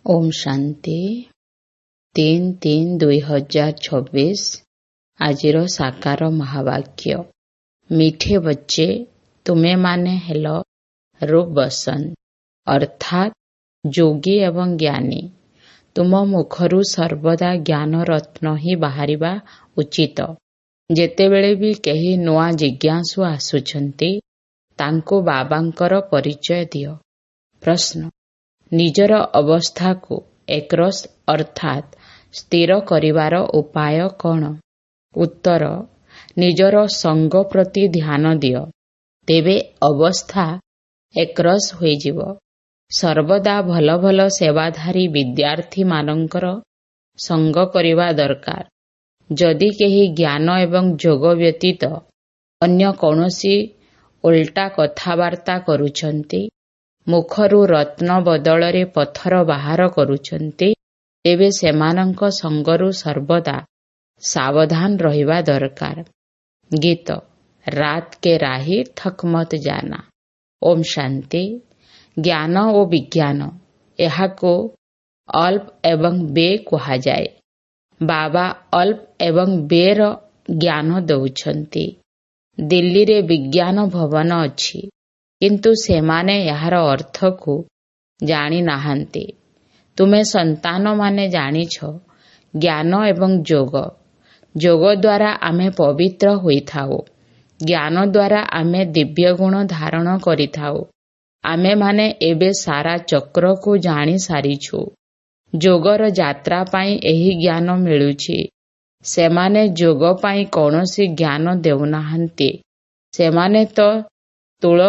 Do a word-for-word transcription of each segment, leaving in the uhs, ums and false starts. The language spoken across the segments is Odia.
ओम शांति तीन तीन दुई हजार छब्बीस आजिर साकार महावाक्य। मीठे बच्चे तुमे माने हेलो रूप बसंत अर्थात जोगी एवं ज्ञानी। तुम मुखरू सर्वदा ज्ञान रत्न ही बाहरिबा उचित। जेतेबेले भी केही नुआ जिज्ञासु आसुछंती तांको बाबांकर परिचय दियो। प्रश्न निजर अवस्था को एकरस अर्थात स्थिर करिवार उपाय कौन? उत्तर निजर संग प्रति ध्यान दियो, तेबे अवस्था एकरस होइजिव। सर्वदा भल भल सेवाधारी विद्यार्थी मानंकर संग करिवा दरकार। जदि केही ज्ञान एवं जोग व्यतीत अन्य कौनसी उल्टा कथावार्ता करुछंती, मुखरू रत्न बदलरे पत्थर बाहर करुछंती, तेबे सेमानंक संगरू सर्वदा सावधान रहिवा दरकार। गीत रात के राही थक मत जाना। ओम शांति। ज्ञान ओ विज्ञान एहाको अल्प एवं बे कहा जाए। बाबा अल्प एवं बेर ज्ञान दउछंती। दिल्ली रे विज्ञान भवन अछि, किंतु सेमाने यार अर्थ को जानी नाहांती। तुमे संतान माने जानिछ ज्ञान एवं जोग। जोग द्वारा आमे पवित्र होइथाओ। ज्ञान द्वारा आमे दिव्य गुण धारण करिथाओ। आमे माने एबे सारा चक्र को जानी सारिछु। जोगर यात्रा पाई एही ज्ञान मिलुछि। सेमाने जोग पाई कौनसी ज्ञान देउनाहांती। सेमाने तो तुल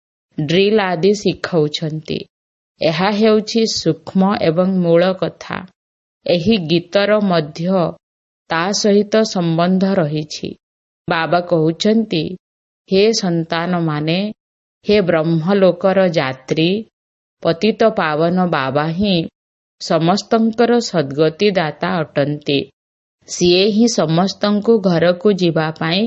ड्रिल आदि शिखाउछंती। एहा हेउछि सूक्ष्म एवं मूल कथा। एही गीतर मध्य ता सहित संबंध रहिछि। बाबा कहउछंती, हे संतान माने, हे ब्रह्मलोकर यात्री, पतित पावन बाबा ही समस्तंकर सद्गति दाता अटंती। सिए ही समस्तंकु घर को जीवा पाई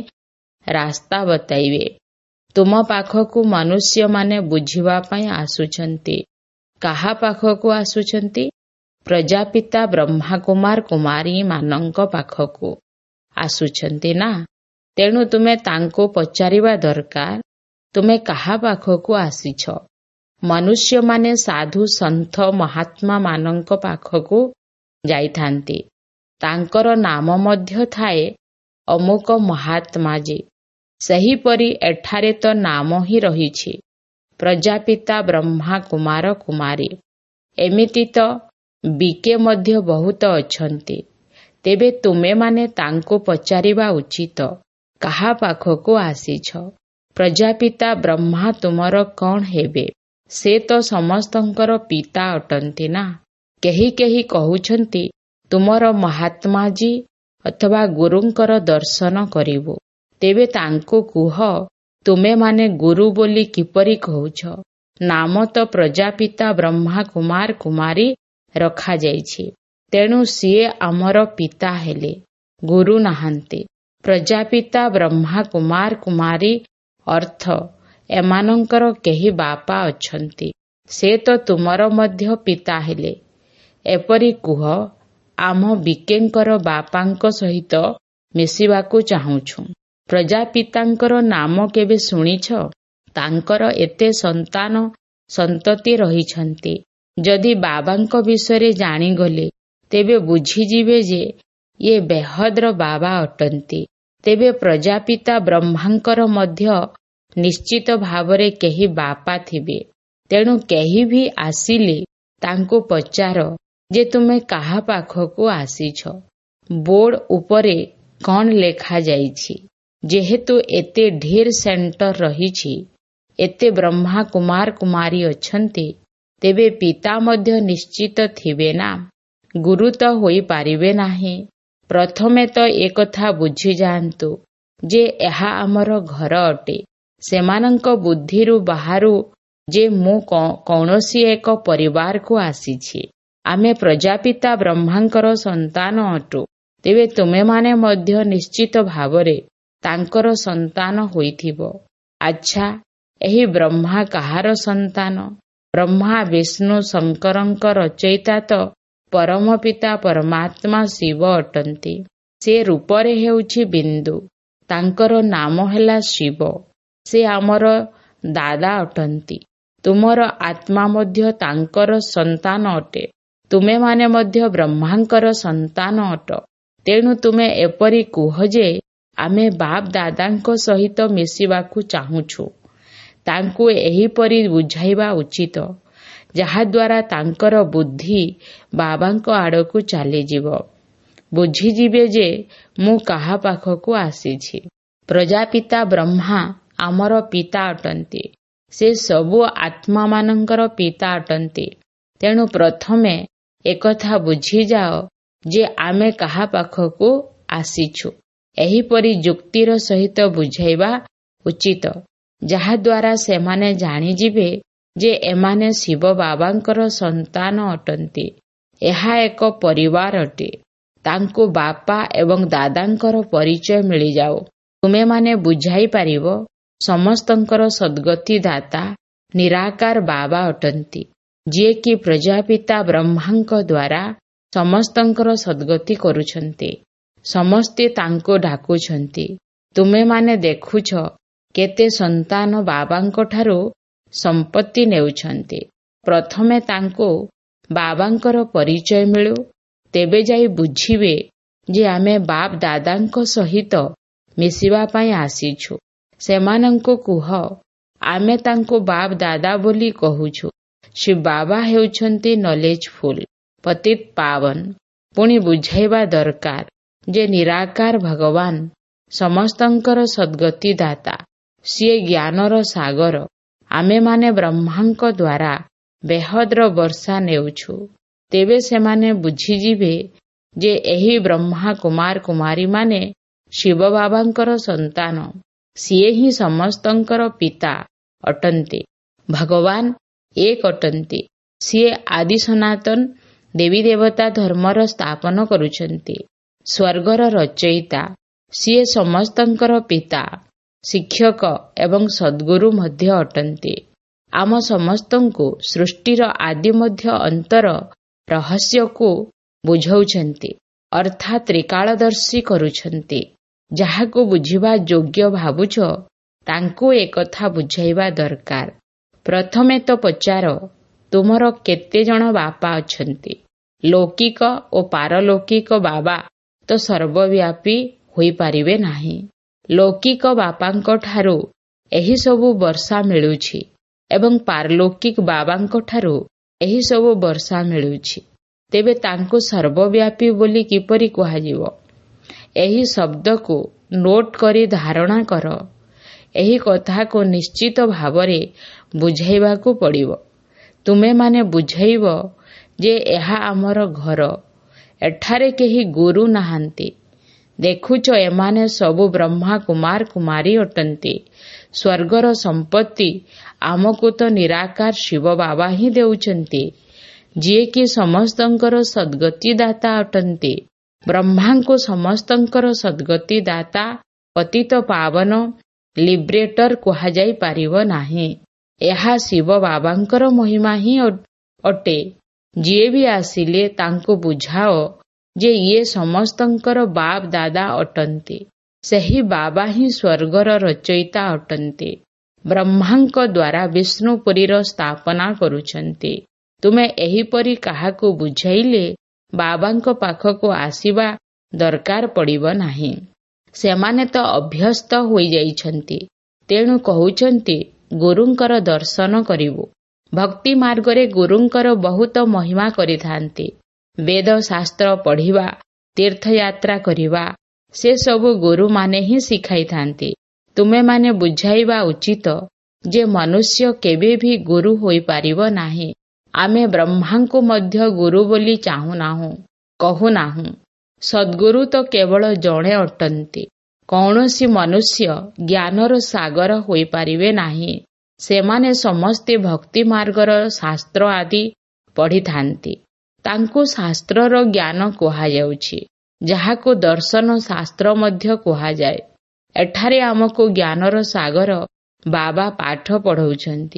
रास्ता बताइबे। तुम पाखकु मनुष्य माने बुझिवा पाई आसुछंती। काहा पाखकु आसुछंती? प्रजापिता ब्रह्मा कुमार कुमारी मानंक पाखकु आसुछंती ना। तेणु तुमे तांको पचारिवा दरकार, तुमे काहा पाखकु आसीछ? मनुष्य माने साधु संत महात्मा मानंक पाखकु जाइथांती। तांकर नाम मध्य थाए अमुक महात्माजी। सेहीपरि एठारे तो नाम ही रहिछि, प्रजापिता ब्रह्मा कुमार कुमारी। एमिति तो बीके मध्य बहुत अछंती। तेबे तुमे माने तांको पचारिबा उचित, काहा पाखकु आसीछ? प्रजापिता ब्रह्मा तुमर कौन हेबे? से तो समस्तंकर पिता अटंती ना। केही केही कहउछंती तुमर महात्माजी अथवा गुरुंकर दर्शन करिबो। तेबे तांको कुह, तुमे माने गुरु बोली किपरि कहउछ? नाम तो प्रजापिता ब्रह्मा कुमार कुमारी रखा जाइछि। तेणु सिए आमर पिता हेले, गुरु नाहांती। प्रजापिता ब्रह्मा कुमार कुमारी अर्थ एमानंकर केही बापा अछंती। से तो तुमर मध्य पिता हेले। एपरि कुह, आम बिकेंकर बापांक सहित मिसिबाकु चाहुछु। प्रजापितांकर नाम केबे शुणिछ? तांकर एते संतान संतति रहिछंती। जदि बाबांक विषय जानिगले, तेबे बुझिजिबे जे ये बेहद्र बाबा अटंती। तेबे प्रजापिता ब्रह्मांकर मध्य निश्चित भावरे केही बापा थिबे। तेणु केही भी आसिले तांको पचार जे तुमे काहा पाखकु आसीछ? बोर्ड उपरे कौन लेखा जाइछि? जेहेतु एते ढेर सेंटर रहिछि, एते ब्रह्मा कुमार कुमारी अछंती, तेबे पिता मध्य निश्चित थिबे ना। गुरु तो होई पारिबे नाही। प्रथमे तो एकथा बुझी जांतु जे एहा आमर घर अटे। सेमानंक बुद्धिरु बाहारु जे मु कौनसी एक परिवार को आसीछि। आमे प्रजापिता ब्रह्मांकर संतान अटु। तेबे तुमे माने मध्य निश्चित भावरे तांकर संतान होइथिबो। अच्छा, एही ब्रह्मा काहार संतान? ବ୍ରହ୍ମା ବିଷ୍ଣୁ ଶଙ୍କରଙ୍କ ରଚୟିତା ତ ପରମ ପିତା ପରମାତ୍ମା ଶିବ ଅଟନ୍ତି। ସେ ରୂପରେ ହେଉଛି ବିନ୍ଦୁ। ତାଙ୍କର ନାମ ହେଲା ଶିବ। ସେ ଆମର ଦାଦା ଅଟନ୍ତି। ତୁମର ଆତ୍ମା ମଧ୍ୟ ତାଙ୍କର ସନ୍ତାନ ଅଟେ। ତୁମେମାନେ ମଧ୍ୟ ବ୍ରହ୍ମାଙ୍କର ସନ୍ତାନ ଅଟ। ତେଣୁ ତୁମେ ଏପରି କୁହ ଯେ ଆମେ ବାପ ଦାଦାଙ୍କ ସହିତ ମିଶିବାକୁ ଚାହୁଁଛୁ। ତାଙ୍କୁ ଏହିପରି ବୁଝାଇବା ଉଚିତ, ଯାହାଦ୍ୱାରା ତାଙ୍କର ବୁଦ୍ଧି ବାବାଙ୍କ ଆଡ଼କୁ ଚାଲିଯିବ। ବୁଝିଯିବେ ଯେ ମୁଁ କାହା ପାଖକୁ ଆସିଛି। ପ୍ରଜାପିତା ବ୍ରହ୍ମା ଆମର ପିତା ଅଟନ୍ତି। ସେ ସବୁ ଆତ୍ମାମାନଙ୍କର ପିତା ଅଟନ୍ତି। ତେଣୁ ପ୍ରଥମେ ଏକଥା ବୁଝିଯାଅ ଯେ ଆମେ କାହା ପାଖକୁ ଆସିଛୁ। ଏହିପରି ଯୁକ୍ତିର ସହିତ ବୁଝାଇବା ଉଚିତ, ଯାହାଦ୍ୱାରା ସେମାନେ ଜାଣିଯିବେ ଯେ ଏମାନେ ଶିବ ବାବାଙ୍କର ସନ୍ତାନ ଅଟନ୍ତି। ଏହା ଏକ ପରିବାର ଅଟେ। ତାଙ୍କୁ ବାପା ଏବଂ ଦାଦାଙ୍କର ପରିଚୟ ମିଳିଯାଉ। ତୁମେମାନେ ବୁଝାଇ ପାରିବ ସମସ୍ତଙ୍କର ସଦ୍ଗତି ଦାତା ନିରାକାର ବାବା ଅଟନ୍ତି, ଯିଏକି ପ୍ରଜାପିତା ବ୍ରହ୍ମାଙ୍କ ଦ୍ୱାରା ସମସ୍ତଙ୍କର ସଦ୍ଗତି କରୁଛନ୍ତି। ସମସ୍ତେ ତାଙ୍କୁ ଡାକୁଛନ୍ତି। ତୁମେମାନେ ଦେଖୁଛ କେତେ ସନ୍ତାନ ବାବାଙ୍କଠାରୁ ସମ୍ପତ୍ତି ନେଉଛନ୍ତି। ପ୍ରଥମେ ତାଙ୍କୁ ବାବାଙ୍କର ପରିଚୟ ମିଳୁ, ତେବେ ଯାଇ ବୁଝିବେ ଯେ ଆମେ ବାପ ଦାଦାଙ୍କ ସହିତ ମିଶିବା ପାଇଁ ଆସିଛୁ। ସେମାନଙ୍କୁ କୁହ ଆମେ ତାଙ୍କୁ ବାପ ଦାଦା ବୋଲି କହୁଛୁ। ଶ୍ରୀ ବାବା ହେଉଛନ୍ତି ନଲେଜଫୁଲ, ପତିତ ପାବନ। ପୁଣି ବୁଝାଇବା ଦରକାର ଯେ ନିରାକାର ଭଗବାନ ସମସ୍ତଙ୍କର ସଦ୍ଗତି ଦାତା। ସିଏ ଜ୍ଞାନର ସାଗର। ଆମେମାନେ ବ୍ରହ୍ମାଙ୍କ ଦ୍ୱାରା ବେହଦର ବର୍ଷା ନେଉଛୁ। ତେବେ ସେମାନେ ବୁଝିଯିବେ ଯେ ଏହି ବ୍ରହ୍ମା କୁମାର କୁମାରୀମାନେ ଶିବ ବାବାଙ୍କର ସନ୍ତାନ। ସିଏ ହିଁ ସମସ୍ତଙ୍କର ପିତା ଅଟନ୍ତି। ଭଗବାନ ଏକ ଅଟନ୍ତି। ସିଏ ଆଦି ସନାତନ ଦେବୀ ଦେବତା ଧର୍ମର ସ୍ଥାପନ କରୁଛନ୍ତି। ସ୍ୱର୍ଗର ରଚୟିତା। ସିଏ ସମସ୍ତଙ୍କର ପିତା, ଶିକ୍ଷକ ଏବଂ ସଦ୍ଗୁରୁ ମଧ୍ୟ ଅଟନ୍ତି। ଆମ ସମସ୍ତଙ୍କୁ ସୃଷ୍ଟିର ଆଦି ମଧ୍ୟ ଅନ୍ତର ରହସ୍ୟକୁ ବୁଝାଉଛନ୍ତି, ଅର୍ଥାତ୍ ତ୍ରିକାଳଦର୍ଶୀ କରୁଛନ୍ତି। ଯାହାକୁ ବୁଝିବା ଯୋଗ୍ୟ ଭାବୁଛ ତାଙ୍କୁ ଏକଥା ବୁଝାଇବା ଦରକାର। ପ୍ରଥମେ ତ ପଚାର ତୁମର କେତେ ଜଣ ବାପା ଅଛନ୍ତି? ଲୌକିକ ଓ ପାରଲୌକିକ ବାବା ତ ସର୍ବବ୍ୟାପୀ ହୋଇପାରିବେ ନାହିଁ। ଲୌକିକ ବାପାଙ୍କଠାରୁ ଏହିସବୁ ବର୍ଷା ମିଳୁଛି ଏବଂ ପାରଲୌକିକ ବାବାଙ୍କଠାରୁ ଏହିସବୁ ବର୍ଷା ମିଳୁଛି। ତେବେ ତାଙ୍କୁ ସର୍ବବ୍ୟାପୀ ବୋଲି କିପରି କୁହାଯିବ? ଏହି ଶବ୍ଦକୁ ନୋଟ୍ କରି ଧାରଣା କର। ଏହି କଥାକୁ ନିଶ୍ଚିତ ଭାବରେ ବୁଝାଇବାକୁ ପଡ଼ିବ। ତୁମେମାନେ ବୁଝାଇବ ଯେ ଏହା ଆମର ଘର। ଏଠାରେ କେହି ଗୁରୁ ନାହାନ୍ତି। ଦେଖୁଛ ଏମାନେ ସବୁ ବ୍ରହ୍ମା କୁମାର କୁମାରୀ ଅଟନ୍ତି। ସ୍ୱର୍ଗର ସମ୍ପତ୍ତି ଆମକୁ ତ ନିରାକାର ଶିବ ବାବା ହିଁ ଦେଉଛନ୍ତି, ଯିଏକି ସମସ୍ତଙ୍କର ସଦ୍ଗତି ଦାତା ଅଟନ୍ତି। ବ୍ରହ୍ମାଙ୍କୁ ସମସ୍ତଙ୍କର ସଦ୍ଗତି ଦାତା, ପତିତ ପାବନ, ଲିବ୍ରେଟର କୁହାଯାଇ ପାରିବ ନାହିଁ। ଏହା ଶିବ ବାବାଙ୍କର ମହିମା ହିଁ ଅଟେ। ଯିଏ ବି ଆସିଲେ ତାଙ୍କୁ ବୁଝାଅ ଯେ ଇଏ ସମସ୍ତଙ୍କର ବାପ ଦାଦା ଅଟନ୍ତି। ସେହି ବାବା ହିଁ ସ୍ୱର୍ଗର ରଚୟିତା ଅଟନ୍ତି। ବ୍ରହ୍ମାଙ୍କ ଦ୍ୱାରା ବିଷ୍ଣୁପୁରୀର ସ୍ଥାପନା କରୁଛନ୍ତି। ତୁମେ ଏହିପରି କାହାକୁ ବୁଝାଇଲେ ବାବାଙ୍କ ପାଖକୁ ଆସିବା ଦରକାର ପଡ଼ିବ ନାହିଁ। ସେମାନେ ତ ଅଭ୍ୟସ୍ତ ହୋଇଯାଇଛନ୍ତି। ତେଣୁ କହୁଛନ୍ତି ଗୁରୁଙ୍କର ଦର୍ଶନ କରିବୁ। ଭକ୍ତି ମାର୍ଗରେ ଗୁରୁଙ୍କର ବହୁତ ମହିମା କରିଥାନ୍ତି। ବେଦ ଶାସ୍ତ୍ର ପଢ଼ିବା, ତୀର୍ଥଯାତ୍ରା କରିବା, ସେସବୁ ଗୁରୁମାନେ ହିଁ ଶିଖାଇଥାନ୍ତି। ତୁମେମାନେ ବୁଝାଇବା ଉଚିତ ଯେ ମନୁଷ୍ୟ କେବେ ବି ଗୁରୁ ହୋଇପାରିବ ନାହିଁ। ଆମେ ବ୍ରହ୍ମାଙ୍କୁ ମଧ୍ୟ ଗୁରୁ ବୋଲି ଚାହୁଁନାହୁଁ, କହୁନାହୁଁ। ସଦ୍ଗୁରୁ ତ କେବଳ ଜଣେ ଅଟନ୍ତି। କୌଣସି ମନୁଷ୍ୟ ଜ୍ଞାନର ସାଗର ହୋଇପାରିବେ ନାହିଁ। ସେମାନେ ସମସ୍ତେ ଭକ୍ତି ମାର୍ଗର ଶାସ୍ତ୍ର ଆଦି ପଢ଼ିଥାନ୍ତି। ତାଙ୍କୁ ଶାସ୍ତ୍ରର ଜ୍ଞାନ କୁହାଯାଉଛି, ଯାହାକୁ ଦର୍ଶନ ଶାସ୍ତ୍ର ମଧ୍ୟ କୁହାଯାଏ। ଏଠାରେ ଆମକୁ ଜ୍ଞାନର ସାଗର ବାବା ପାଠ ପଢ଼ାଉଛନ୍ତି।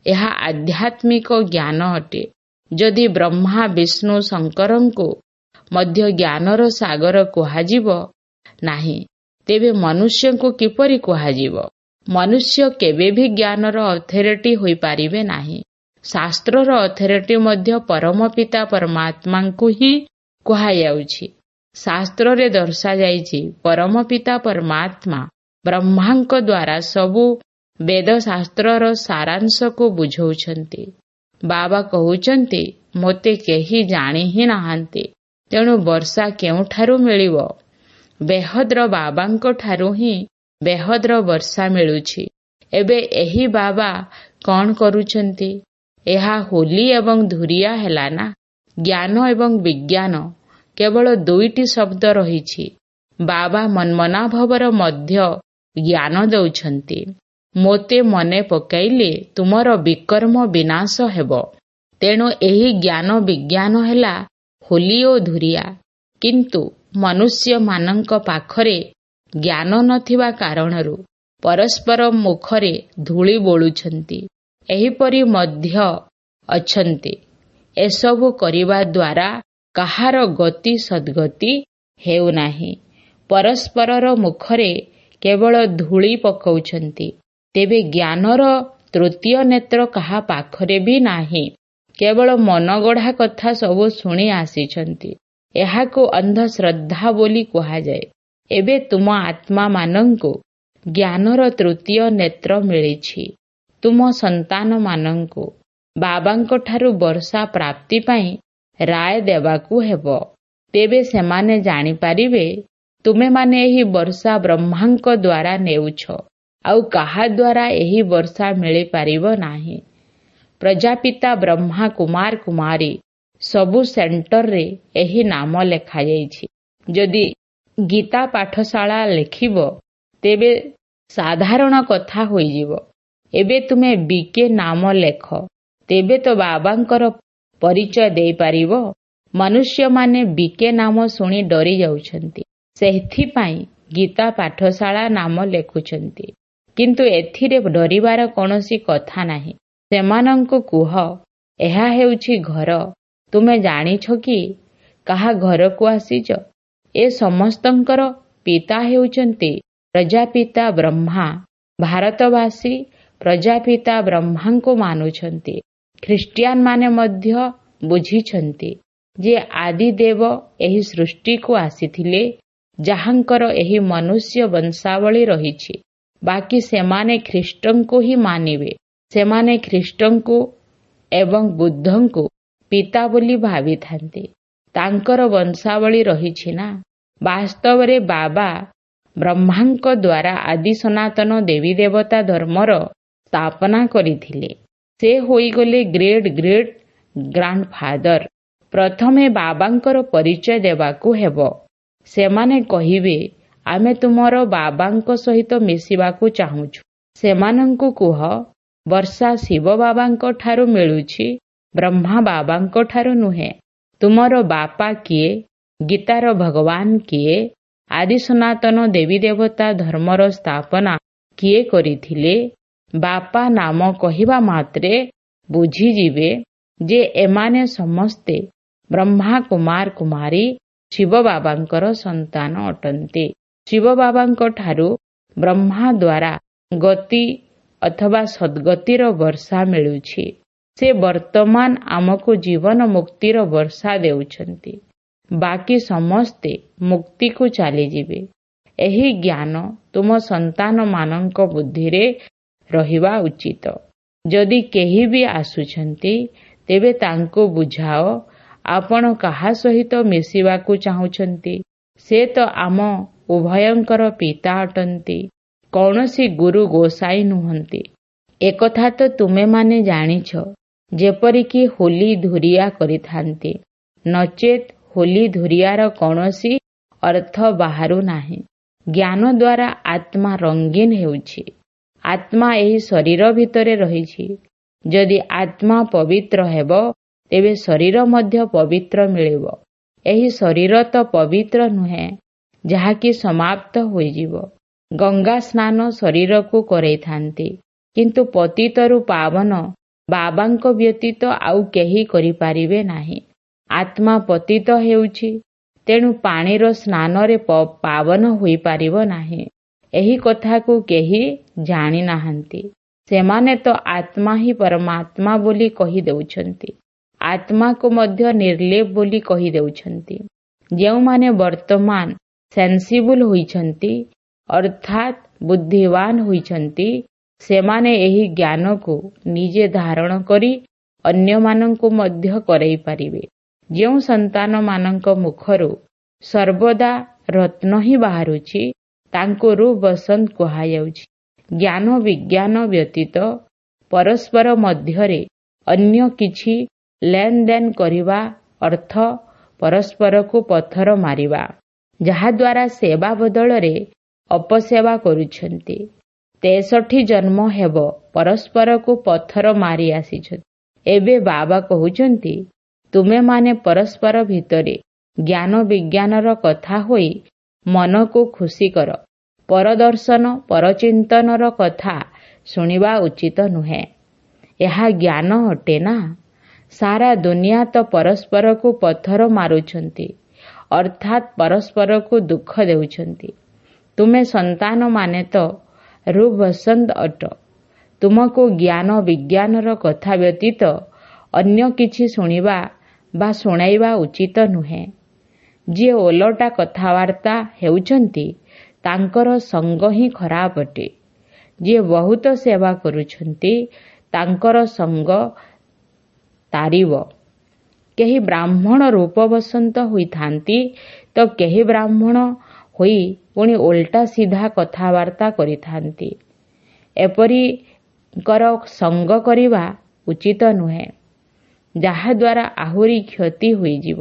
ଏହା ଆଧ୍ୟାତ୍ମିକ ଜ୍ଞାନ ଅଟେ। ଯଦି ବ୍ରହ୍ମା ବିଷ୍ଣୁ ଶଙ୍କରଙ୍କୁ ମଧ୍ୟ ଜ୍ଞାନର ସାଗର କୁହାଯିବ ନାହିଁ, ତେବେ ମନୁଷ୍ୟଙ୍କୁ କିପରି କୁହାଯିବ? ମନୁଷ୍ୟ କେବେ ବି ଜ୍ଞାନର ଅଥରିଟି ହୋଇପାରିବେ ନାହିଁ। ଶାସ୍ତ୍ରର ଅଥରିଟି ମଧ୍ୟ ପରମ ପିତା ପରମାତ୍ମାଙ୍କୁ ହିଁ କୁହାଯାଉଛି। ଶାସ୍ତ୍ରରେ ଦର୍ଶାଯାଇଛି ପରମ ପିତା ପରମାତ୍ମା ବ୍ରହ୍ମାଙ୍କ ଦ୍ୱାରା ସବୁ ବେଦଶାସ୍ତ୍ରର ସାରାଂଶକୁ ବୁଝାଉଛନ୍ତି। ବାବା କହୁଛନ୍ତି, ମୋତେ କେହି ଜାଣି ହିଁ ନାହାନ୍ତି, ତେଣୁ ବର୍ଷା କେଉଁଠାରୁ ମିଳିବ? ବେହଦ୍ର ବାବାଙ୍କ ଠାରୁ ହିଁ ବେହଦ୍ର ବର୍ଷା ମିଳୁଛି। ଏବେ ଏହି ବାବା କ'ଣ କରୁଛନ୍ତି? ଏହା ହୋଲି ଏବଂ ଧୁରିଆ ହେଲା ନା? ଜ୍ଞାନ ଏବଂ ବିଜ୍ଞାନ କେବଳ ଦୁଇଟି ଶବ୍ଦ ରହିଛି। ବାବା ମନ୍ମନାଭବର ମଧ୍ୟ ଜ୍ଞାନ ଦେଉଛନ୍ତି। ମୋତେ ମନେ ପକାଇଲେ ତୁମର ବିକର୍ମ ବିନାଶ ହେବ। ତେଣୁ ଏହି ଜ୍ଞାନ ବିଜ୍ଞାନ ହେଲା ହୋଲି ଓ ଧୁରିଆ। କିନ୍ତୁ ମନୁଷ୍ୟମାନଙ୍କ ପାଖରେ ଜ୍ଞାନ ନଥିବା କାରଣରୁ ପରସ୍ପର ମୁଖରେ ଧୂଳି ବୋଳୁଛନ୍ତି। ଏହିପରି ମଧ୍ୟ ଅଛନ୍ତି। ଏସବୁ କରିବା ଦ୍ୱାରା କାହାର ଗତି ସଦ୍ଗତି ହେଉନାହିଁ। ପରସ୍ପରର ମୁଖରେ କେବଳ ଧୂଳି ପକାଉଛନ୍ତି। ତେବେ ଜ୍ଞାନର ତୃତୀୟ ନେତ୍ର କାହା ପାଖରେ ବି ନାହିଁ। କେବଳ ମନଗଢ଼ା କଥା ସବୁ ଶୁଣି ଆସିଛନ୍ତି। ଏହାକୁ ଅନ୍ଧଶ୍ରଦ୍ଧା ବୋଲି କୁହାଯାଏ। ଏବେ ତୁମ ଆତ୍ମାମାନଙ୍କୁ ଜ୍ଞାନର ତୃତୀୟ ନେତ୍ର ମିଳିଛି। ତୁମ ସନ୍ତାନମାନଙ୍କୁ ବାବାଙ୍କଠାରୁ ବର୍ଷା ପ୍ରାପ୍ତି ପାଇଁ ରାୟ ଦେବାକୁ ହେବ। ତେବେ ସେମାନେ ଜାଣିପାରିବେ ତୁମେମାନେ ଏହି ବର୍ଷା ବ୍ରହ୍ମାଙ୍କ ଦ୍ୱାରା ନେଉଛ, ଆଉ କାହା ଦ୍ୱାରା ଏହି ବର୍ଷା ମିଳିପାରିବ ନାହିଁ। ପ୍ରଜାପିତା ବ୍ରହ୍ମା କୁମାର କୁମାରୀ ସବୁ ସେଣ୍ଟରରେ ଏହି ନାମ ଲେଖାଯାଇଛି। ଯଦି ଗୀତା ପାଠଶାଳା ଲେଖିବ, ତେବେ ସାଧାରଣ କଥା ହୋଇଯିବ। ଏବେ ତୁମେ ବିକେ ନାମ ଲେଖ, ତେବେ ତ ବାବାଙ୍କର ପରିଚୟ ଦେଇପାରିବ। ମନୁଷ୍ୟମାନେ ବିକେ ନାମ ଶୁଣି ଡରି ଯାଉଛନ୍ତି। ସେଥିପାଇଁ ଗୀତା ପାଠଶାଳା ନାମ ଲେଖୁଛନ୍ତି। କିନ୍ତୁ ଏଥିରେ ଡରିବାର କୌଣସି କଥା ନାହିଁ। ସେମାନଙ୍କୁ କୁହ, ଏହା ହେଉଛି ଘର। ତୁମେ ଜାଣିଛ କି କାହା ଘରକୁ ଆସିଛ? ଏ ସମସ୍ତଙ୍କର ପିତା ହେଉଛନ୍ତି ପ୍ରଜାପିତା ବ୍ରହ୍ମା। ଭାରତବାସୀ ପ୍ରଜାପିତା ବ୍ରହ୍ମାଙ୍କୁ ମାନୁଛନ୍ତି। ଖ୍ରୀଷ୍ଟିଆନମାନେ ମଧ୍ୟ ବୁଝିଛନ୍ତି ଯେ ଆଦିଦେବ ଏହି ସୃଷ୍ଟିକୁ ଆସିଥିଲେ, ଯାହାଙ୍କର ଏହି ମନୁଷ୍ୟ ବଂଶାବଳୀ ରହିଛି। ବାକି ସେମାନେ ଖ୍ରୀଷ୍ଟଙ୍କୁ ହିଁ ମାନିବେ। ସେମାନେ ଖ୍ରୀଷ୍ଟଙ୍କୁ ଏବଂ ବୁଦ୍ଧଙ୍କୁ ପିତା ବୋଲି ଭାବିଥାନ୍ତି। ତାଙ୍କର ବଂଶାବଳୀ ରହିଛି ନା। ବାସ୍ତବରେ ବାବା ବ୍ରହ୍ମାଙ୍କ ଦ୍ୱାରା ଆଦି ସନାତନ ଦେବୀ ଦେବତା ଧର୍ମର ସ୍ଥାପନା କରିଥିଲେ। ସେ ହୋଇଗଲେ ଗ୍ରେଟ୍ ଗ୍ରେଟ୍ ଗ୍ରାଣ୍ଡଫାଦର। ପ୍ରଥମେ ବାବାଙ୍କର ପରିଚୟ ଦେବାକୁ ହେବ। ସେମାନେ କହିବେ, ଆମେ ତୁମର ବାବାଙ୍କ ସହିତ ମିଶିବାକୁ ଚାହୁଁଛୁ। ସେମାନଙ୍କୁ କୁହ, ବର୍ଷା ଶିବ ବାବାଙ୍କ ଠାରୁ ମିଳୁଛି, ବ୍ରହ୍ମା ବାବାଙ୍କ ଠାରୁ ନୁହେଁ। ତୁମର ବାପା କିଏ? ଗୀତାର ଭଗବାନ କିଏ? ଆଦି ସନାତନ ଦେବୀ ଦେବତା ଧର୍ମର ସ୍ଥାପନା କିଏ କରିଥିଲେ? ବାପା ନାମ କହିବା ମାତ୍ରେ ବୁଝିଯିବେ ଯେ ଏମାନେ ସମସ୍ତେ ବ୍ରହ୍ମା କୁମାର କୁମାରୀ ଶିବ ବାବାଙ୍କର ସନ୍ତାନ ଅଟନ୍ତି। ଶିବ ବାବାଙ୍କ ଠାରୁ ବ୍ରହ୍ମା ଦ୍ୱାରା ଗତି ଅଥବା ସଦ୍ଗତିର ବର୍ଷା ମିଳୁଛି। ସେ ବର୍ତ୍ତମାନ ଆମକୁ ଜୀବନ ମୁକ୍ତିର ବର୍ଷା ଦେଉଛନ୍ତି। ବାକି ସମସ୍ତେ ମୁକ୍ତିକୁ ଚାଲିଯିବେ। ଏହି ଜ୍ଞାନ ତୁମ ସନ୍ତାନମାନଙ୍କ ବୁଦ୍ଧିରେ ରହିବା ଉଚିତ। ଯଦି କେହି ବି ଆସୁଛନ୍ତି, ତେବେ ତାଙ୍କୁ ବୁଝାଅ ଆପଣ କାହା ସହିତ ମିଶିବାକୁ ଚାହୁଁଛନ୍ତି। ସେ ତ ଆମ ଉଭୟଙ୍କର ପିତା ଅଟନ୍ତି, କୌଣସି ଗୁରୁ ଗୋସାଇଁ ନୁହନ୍ତି। ଏକଥା ତ ତୁମେମାନେ ଜାଣିଛ। ଯେପରିକି ହୋଲି ଧୁରିଆ କରିଥାନ୍ତି, ନଚେତ୍ ହୋଲି ଧୁରିଆର କୌଣସି ଅର୍ଥ ବାହାରୁ ନାହିଁ। ଜ୍ଞାନ ଦ୍ୱାରା ଆତ୍ମା ରଙ୍ଗୀନ ହେଉଛି। ଆତ୍ମା ଏହି ଶରୀର ଭିତରେ ରହିଛି। ଯଦି ଆତ୍ମା ପବିତ୍ର ହେବ, ତେବେ ଶରୀର ମଧ୍ୟ ପବିତ୍ର ମିଳିବ। ଏହି ଶରୀର ତ ପବିତ୍ର ନୁହେଁ, ଯାହାକି ସମାପ୍ତ ହୋଇଯିବ। ଗଙ୍ଗା ସ୍ନାନ ଶରୀରକୁ କରେଇଥାନ୍ତି, କିନ୍ତୁ ପତିତରୁ ପାବନ ବାବାଙ୍କ ବ୍ୟତୀତ ଆଉ କେହି କରିପାରିବେ ନାହିଁ। ଆତ୍ମା ପତିତ ହେଉଛି, ତେଣୁ ପାଣିର ସ୍ନାନରେ ପାବନ ହୋଇପାରିବ ନାହିଁ। ଏହି କଥାକୁ କେହି ଜାଣିନାହାନ୍ତି। ସେମାନେ ତ ଆତ୍ମା ହିଁ ପରମାତ୍ମା ବୋଲି କହିଦେଉଛନ୍ତି। ଆତ୍ମାକୁ ମଧ୍ୟ ନିର୍ଲେପ ବୋଲି କହିଦେଉଛନ୍ତି। ଯେଉଁମାନେ ବର୍ତ୍ତମାନ ସେନ୍ସିବୁଲ ହୋଇଛନ୍ତି, ଅର୍ଥାତ୍ ବୁଦ୍ଧିବାନ ହୋଇଛନ୍ତି, ସେମାନେ ଏହି ଜ୍ଞାନକୁ ନିଜେ ଧାରଣ କରି ଅନ୍ୟମାନଙ୍କୁ ମଧ୍ୟ କରାଇ ପାରିବେ। ଯେଉଁ ସନ୍ତାନମାନଙ୍କ ମୁଖରୁ ସର୍ବଦା ରତ୍ନ ହିଁ ବାହାରୁଛି, ତାଙ୍କୁ ରୂପ ବସନ୍ତ କୁହାଯାଉଛି। ଜ୍ଞାନ ବିଜ୍ଞାନ ବ୍ୟତୀତ ପରସ୍ପର ମଧ୍ୟରେ ଅନ୍ୟ କିଛି ଲେନଦେନ କରିବା ଅର୍ଥ ପରସ୍ପରକୁ ପଥର ମାରିବା, ଯାହାଦ୍ୱାରା ସେବା ବଦଳରେ ଅପସେବା କରୁଛନ୍ତି। ତେଷଠି ଜନ୍ମ ହେବ ପରସ୍ପରକୁ ପଥର ମାରି ଆସିଛନ୍ତି। ଏବେ ବାବା କହୁଛନ୍ତି, ତୁମେମାନେ ପରସ୍ପର ଭିତରେ ଜ୍ଞାନ ବିଜ୍ଞାନର କଥା ହୋଇ ମନକୁ ଖୁସି କର। ପରଦର୍ଶନ ପରଚିନ୍ତନର କଥା ଶୁଣିବା ଉଚିତ ନୁହେଁ। ଏହା ଜ୍ଞାନ ଅଟେ ନା। ସାରା ଦୁନିଆ ତ ପରସ୍ପରକୁ ପଥର ମାରୁଛନ୍ତି, ଅର୍ଥାତ୍ ପରସ୍ପରକୁ ଦୁଃଖ ଦେଉଛନ୍ତି। ତୁମେ ସନ୍ତାନମାନେ ତ ରୂପ ବସନ୍ତ ଅଟ। ତୁମକୁ ଜ୍ଞାନ ବିଜ୍ଞାନର କଥା ବ୍ୟତୀତ ଅନ୍ୟ କିଛି ଶୁଣିବା ବା ଶୁଣାଇବା ଉଚିତ ନୁହେଁ। ଯିଏ ଓଲଟା କଥାବାର୍ତ୍ତା ହେଉଛନ୍ତି, ତାଙ୍କର ସଙ୍ଗ ହିଁ ଖରାପ ଅଟେ। ଯିଏ ବହୁତ ସେବା କରୁଛନ୍ତି, ତାଙ୍କର ସଙ୍ଗ ତାରିବ। କେହି ବ୍ରାହ୍ମଣ ରୂପ ବସନ୍ତ ହୋଇଥାନ୍ତି, ତ କେହି ବ୍ରାହ୍ମଣ ହୋଇ ପୁଣି ଓଲଟା ସିଧା କଥାବାର୍ତ୍ତା କରିଥାନ୍ତି। ଏପରିଙ୍କର ସଙ୍ଗ କରିବା ଉଚିତ ନୁହେଁ, ଯାହାଦ୍ୱାରା ଆହୁରି କ୍ଷତି ହୋଇଯିବ।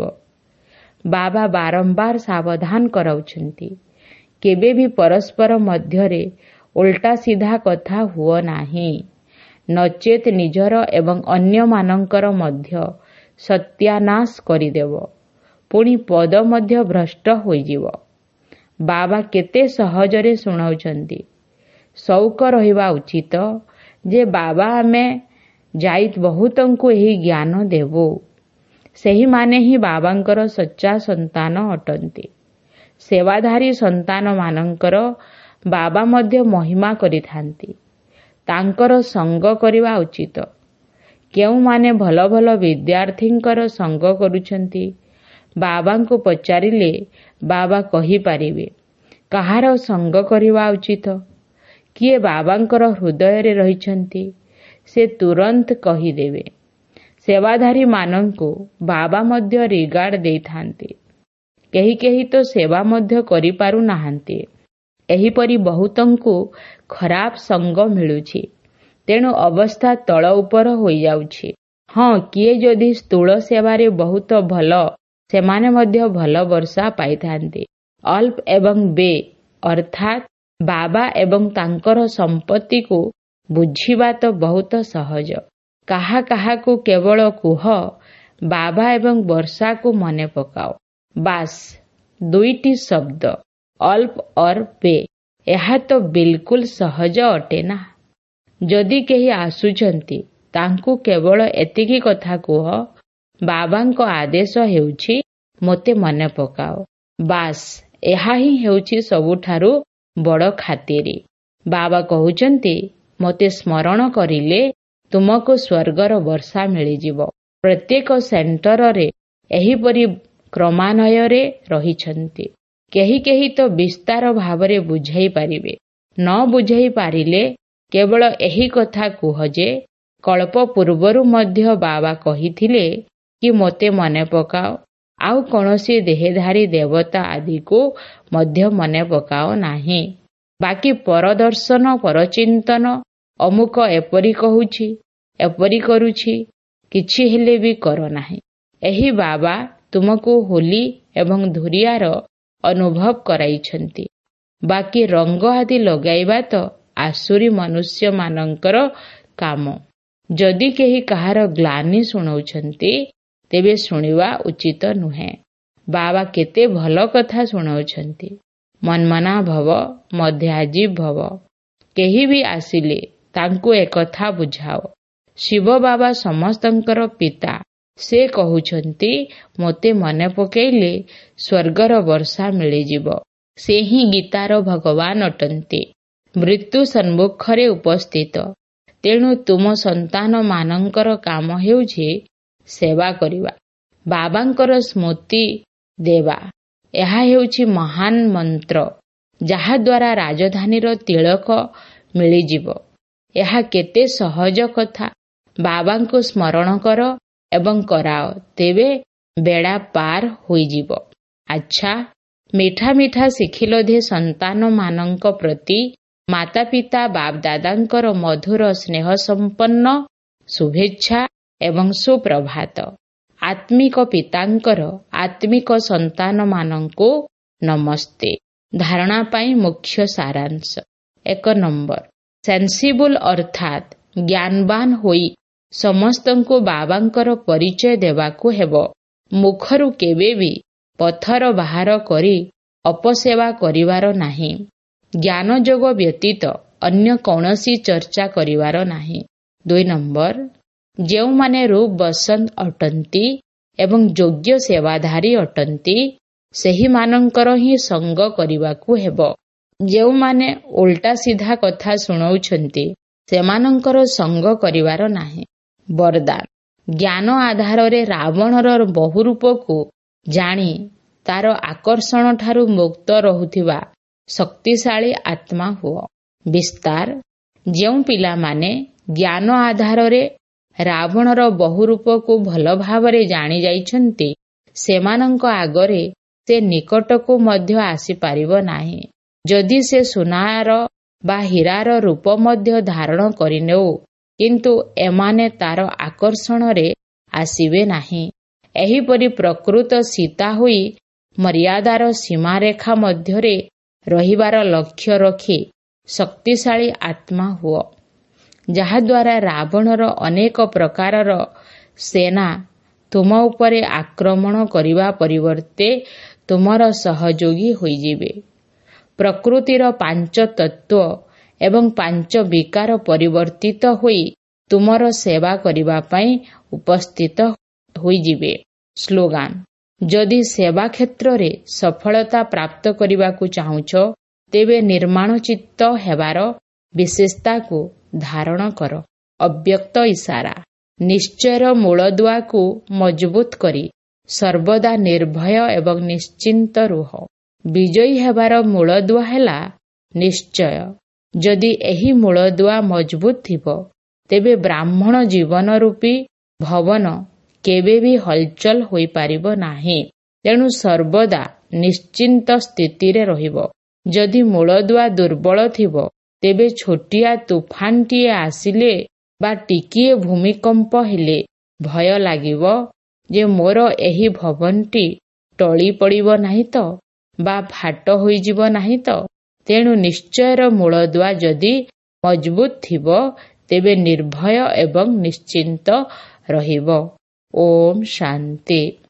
ବାବା ବାରମ୍ବାର ସାବଧାନ କରାଉଛନ୍ତି, କେବେ ବି ପରସ୍ପର ମଧ୍ୟରେ ଓଲଟା ସିଧା କଥା ହୁଅ ନାହିଁ, ନଚେତ୍ ନିଜର ଏବଂ ଅନ୍ୟମାନଙ୍କର ମଧ୍ୟ ସତ୍ୟାନାଶ କରିଦେବ। ପୁଣି ପଦ ମଧ୍ୟ ଭ୍ରଷ୍ଟ ହୋଇଯିବ। ବାବା କେତେ ସହଜରେ ଶୁଣାଉଛନ୍ତି। ସଉକ ରହିବା ଉଚିତ ଯେ ବାବା ଆମେ ଯାଇ ବହୁତଙ୍କୁ ଏହି ଜ୍ଞାନ ଦେବୁ। ସେହିମାନେ ହିଁ ବାବାଙ୍କର ସଚ୍ଚା ସନ୍ତାନ ଅଟନ୍ତି। ସେବାଧାରୀ ସନ୍ତାନମାନଙ୍କର ବାବା ମଧ୍ୟ ମହିମା କରିଥାନ୍ତି। ତାଙ୍କର ସଙ୍ଗ କରିବା ଉଚିତ। କେଉଁମାନେ ଭଲ ଭଲ ବିଦ୍ୟାର୍ଥୀଙ୍କର ସଙ୍ଗ କରୁଛନ୍ତି, ବାବାଙ୍କୁ ପଚାରିଲେ ବାବା କହିପାରିବେ କାହାର ସଙ୍ଗ କରିବା ଉଚିତ। କିଏ ବାବାଙ୍କର ହୃଦୟରେ ରହିଛନ୍ତି, ସେ ତୁରନ୍ତ କହିଦେବେ। ସେବାଧାରୀମାନଙ୍କୁ ବାବା ମଧ୍ୟ ରିଗାର୍ଡ ଦେଇଥାନ୍ତି। କେହି କେହି ତ ସେବା ମଧ୍ୟ କରିପାରୁନାହାନ୍ତି। ଏହିପରି ବହୁତଙ୍କୁ ଖରାପ ସଙ୍ଗ ମିଳୁଛି, ତେଣୁ ଅବସ୍ଥା ତଳ ଉପର ହୋଇଯାଉଛି। ହଁ, କିଏ ଯଦି ସ୍ଥୂଳ ସେବାରେ ବହୁତ ଭଲ, ସେମାନେ ମଧ୍ୟ ଭଲ ବର୍ଷା ପାଇଥାନ୍ତି। ଅଲ୍ପ ଏବଂ ବେ ଅର୍ଥାତ୍ ବାବା ଏବଂ ତାଙ୍କର ସମ୍ପତ୍ତିକୁ ବୁଝିବା ତ ବହୁତ ସହଜ। କାହା କାହାକୁ କେବଳ କୁହ, ବାବା ଏବଂ ବର୍ଷାକୁ ମନେ ପକାଅ। ବାସ୍ ଦୁଇଟି ଶବ୍ଦ, ଅଲ୍ପ ଅର୍ ବେ। ଏହା ତ ବିଲକୁଲ ସହଜ ଅଟେ ନା। ଯଦି କେହି ଆସୁଛନ୍ତି, ତାଙ୍କୁ କେବଳ ଏତିକି କଥା କୁହ, ବାବାଙ୍କ ଆଦେଶ ହେଉଛି ମୋତେ ମନେ ପକାଅ। ବାସ୍ ଏହା ହିଁ ହେଉଛି ସବୁଠାରୁ ବଡ଼ ଖାତିରି। ବାବା କହୁଛନ୍ତି, ମୋତେ ସ୍ମରଣ କରିଲେ ତୁମକୁ ସ୍ୱର୍ଗର ବର୍ଷା ମିଳିଯିବ। ପ୍ରତ୍ୟେକ ସେଣ୍ଟରରେ ଏହିପରି କ୍ରମାନ୍ୱୟରେ ରହିଛନ୍ତି। କେହି କେହି ତ ବିସ୍ତାର ଭାବରେ ବୁଝାଇ ପାରିବେ। ନ ବୁଝାଇ ପାରିଲେ କେବଳ ଏହି କଥା କୁହ ଯେ, କଳ୍ପ ପୂର୍ବରୁ ମଧ୍ୟ ବାବା କହିଥିଲେ କି ମୋତେ ମନେ ପକାଅ। ଆଉ କୌଣସି ଦେହଧାରୀ ଦେବତା ଆଦିକୁ ମଧ୍ୟ ମନେ ପକାଅ ନାହିଁ। ବାକି ପରଦର୍ଶନ ପରଚିନ୍ତନ ଅମୁକ ଏପରି କହୁଛି, ଏପରି କରୁଛି, କିଛି ହେଲେ ବି କର ନାହିଁ। ଏହି ବାବା ତୁମକୁ ହୋଲି ଏବଂ ଧୁରିଆର ଅନୁଭବ କରାଇଛନ୍ତି। ବାକି ରଙ୍ଗ ଆଦି ଲଗାଇବା ତ ଆସୁରୀ ମନୁଷ୍ୟମାନଙ୍କର କାମ। ଯଦି କେହି କାହାର ଗ୍ଲାନି ଶୁଣାଉଛନ୍ତି, ତେବେ ଶୁଣିବା ଉଚିତ ନୁହେଁ। ବାବା କେତେ ଭଲ କଥା ଶୁଣାଉଛନ୍ତି। ମନ୍ମନା ଭବ, ମଧ୍ୟାଜୀବ ଭବ। କେହି ବି ଆସିଲେ ତାଙ୍କୁ ଏକଥା ବୁଝାଅ। ଶିବ ବାବା ସମସ୍ତଙ୍କର ପିତା। ସେ କହୁଛନ୍ତି ମୋତେ ମନେ ପକେଇଲେ ସ୍ୱର୍ଗର ବର୍ଷା ମିଳିଯିବ। ସେ ହିଁ ଗୀତାର ଭଗବାନ ଅଟନ୍ତି, ମୃତ୍ୟୁ ସମ୍ମୁଖରେ ଉପସ୍ଥିତ। ତେଣୁ ତୁମ ସନ୍ତାନମାନଙ୍କର କାମ ହେଉଛି ସେବା କରିବା, ବାବାଙ୍କର ସ୍ମୃତି ଦେବା। ଏହା ହେଉଛି ମହାନ ମନ୍ତ୍ର, ଯାହାଦ୍ୱାରା ରାଜଧାନୀର ତିଳକ ମିଳିଯିବ। ଏହା କେତେ ସହଜ କଥା। ବାବାଙ୍କୁ ସ୍ମରଣ କର ଏବଂ କରାଅ, ତେବେ ବେଡ଼ା ପାର ହୋଇଯିବ। ଆଚ୍ଛା, ମିଠା ମିଠା ଶିଖିଲଧେ ସନ୍ତାନମାନଙ୍କ ପ୍ରତି ମାତା ପିତା ବାପ ଦାଦାଙ୍କର ମଧୁର ସ୍ନେହ ସମ୍ପନ୍ନ ଶୁଭେଚ୍ଛା ଏବଂ ସୁପ୍ରଭାତ। ଆତ୍ମିକ ପିତାଙ୍କର ଆତ୍ମିକ ସନ୍ତାନମାନଙ୍କୁ ନମସ୍ତେ। ଧାରଣା ପାଇଁ ମୁଖ୍ୟ ସାରାଂଶ। ଏକ ନମ୍ବର, ସେନ୍ସିବୁଲ ଅର୍ଥାତ୍ ଜ୍ଞାନବାନ ହୋଇ ସମସ୍ତଙ୍କୁ ବାବାଙ୍କର ପରିଚୟ ଦେବାକୁ ହେବ। ମୁଖରୁ କେବେ ବି ପଥର ବାହାର କରି ଅପସେବା କରିବାର ନାହିଁ। ଜ୍ଞାନ ଯୋଗ ବ୍ୟତୀତ ଅନ୍ୟ କୌଣସି ଚର୍ଚ୍ଚା କରିବାର ନାହିଁ। ଦୁଇ ନମ୍ବର, ଯେଉଁମାନେ ରୂପ ବସନ୍ତ ଅଟନ୍ତି ଏବଂ ଯୋଗ୍ୟ ସେବାଧାରୀ ଅଟନ୍ତି, ସେହିମାନଙ୍କର ହିଁ ସଙ୍ଗ କରିବାକୁ ହେବ। ଯେଉଁମାନେ ଓଲଟା ସିଧା କଥା ଶୁଣାଉଛନ୍ତି, ସେମାନଙ୍କର ସଙ୍ଗ କରିବାର ନାହିଁ। ବରଦାନ, ଜ୍ଞାନ ଆଧାରରେ ରାବଣର ବହୁରୂପକୁ ଜାଣି ତାର ଆକର୍ଷଣଠାରୁ ମୁକ୍ତ ରହୁଥିବା ଶକ୍ତିଶାଳୀ ଆତ୍ମା ହୁଅ। ବିସ୍ତାର, ଯେଉଁ ପିଲାମାନେ ଜ୍ଞାନ ଆଧାରରେ ରାବଣର ବହୁରୂପକୁ ଭଲ ଭାବରେ ଜାଣି ଯାଇଛନ୍ତି, ସେମାନଙ୍କ ଆଗରେ ସେ ନିକଟକୁ ମଧ୍ୟ ଆସିପାରିବ ନାହିଁ। ଯଦି ସେ ସୁନାର ବା ହୀରାର ରୂପ ମଧ୍ୟ ଧାରଣ କରିନେଉ, କିନ୍ତୁ ଏମାନେ ତାର ଆକର୍ଷଣରେ ଆସିବେ ନାହିଁ। ଏହିପରି ପ୍ରକୃତ ସୀତା ହୋଇ ମର୍ଯ୍ୟାଦାର ସୀମାରେଖା ମଧ୍ୟରେ ରହିବାର ଲକ୍ଷ୍ୟ ରଖି ଶକ୍ତିଶାଳୀ ଆତ୍ମା ହୁଅ, ଯାହାଦ୍ୱାରା ରାବଣର ଅନେକ ପ୍ରକାରର ସେନା ତୁମ ଉପରେ ଆକ୍ରମଣ କରିବା ପରିବର୍ତ୍ତେ ତୁମର ସହଯୋଗୀ ହୋଇଯିବେ। ପ୍ରକୃତିର ପାଞ୍ଚ ତତ୍ତ୍ୱ ଏବଂ ପାଞ୍ଚ ବିକାର ପରିବର୍ତ୍ତିତ ହୋଇ ତୁମର ସେବା କରିବା ପାଇଁ ଉପସ୍ଥିତ ହୋଇଯିବେ। ସ୍ଲୋଗାନ, ଯଦି ସେବା କ୍ଷେତ୍ରରେ ସଫଳତା ପ୍ରାପ୍ତ କରିବାକୁ ଚାହୁଁଛ, ତେବେ ନିର୍ମାଣଚିତ୍ତ ହେବାର ବିଶେଷତାକୁ ଧାରଣ କର। ଅବ୍ୟକ୍ତ ଇସାରା, ନିଶ୍ଚୟର ମୂଳଦୁଆକୁ ମଜବୁତ କରି ସର୍ବଦା ନିର୍ଭୟ ଏବଂ ନିଶ୍ଚିନ୍ତ ରୁହ। ବିଜୟୀ ହେବାର ମୂଳଦୁଆ ହେଲା ନିଶ୍ଚୟ। ଯଦି ଏହି ମୂଳଦୁଆ ମଜବୁତ ଥିବ, ତେବେ ବ୍ରାହ୍ମଣ ଜୀବନ ରୂପୀ ଭବନ କେବେ ବି ହଲଚଲ ହୋଇପାରିବ ନାହିଁ। ତେଣୁ ସର୍ବଦା ନିଶ୍ଚିନ୍ତ ସ୍ଥିତିରେ ରହିବ। ଯଦି ମୂଳଦୁଆ ଦୁର୍ବଳ ଥିବ, ତେବେ ଛୋଟିଆ ତୁଫାନଟିଏ ଆସିଲେ ବା ଟିକିଏ ଭୂମିକମ୍ପ ହେଲେ ଭୟ ଲାଗିବ ଯେ ମୋର ଏହି ଭବନଟି ଟଳି ପଡ଼ିବ ନାହିଁ ତ, ବା ଫାଟ ହୋଇଯିବ ନାହିଁ ତ। ତେଣୁ ନିଶ୍ଚୟର ମୂଳଦୁଆ ଯଦି ମଜବୁତ ଥିବ, ତେବେ ନିର୍ଭୟ ଏବଂ ନିଶ୍ଚିନ୍ତ ରହିବ। ଓମ୍ ଶାନ୍ତି।